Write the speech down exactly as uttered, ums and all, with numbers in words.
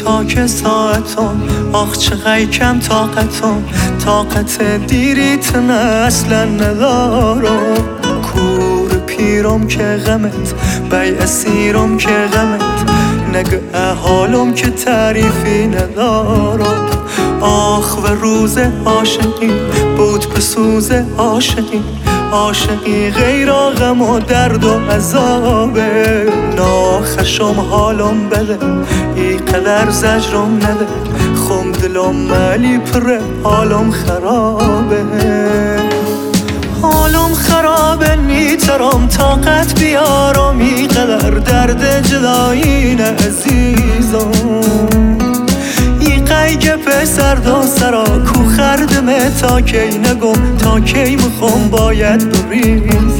تاک ساعتم آخ چقدر کم طاقتم طاقت دیریتن اصلا ندارم کور پیرم که غمت بی اسیرم که غمت نگه حالم که تعریفی ندارم آخ و روز عاشقی بود به سوز عاشقی عاشقی غیر غم و درد و عذابه ناخشم حالم بده ای قدر زجرم نده خم دلم ولی پره حالم خرابه حالم خرابه میترم طاقت بیارم ای قدر درد جدایی نه عزیزم ای قیگ پسر دا سرا کو خردمه تا کی نگم تا کی مخم باید بریزم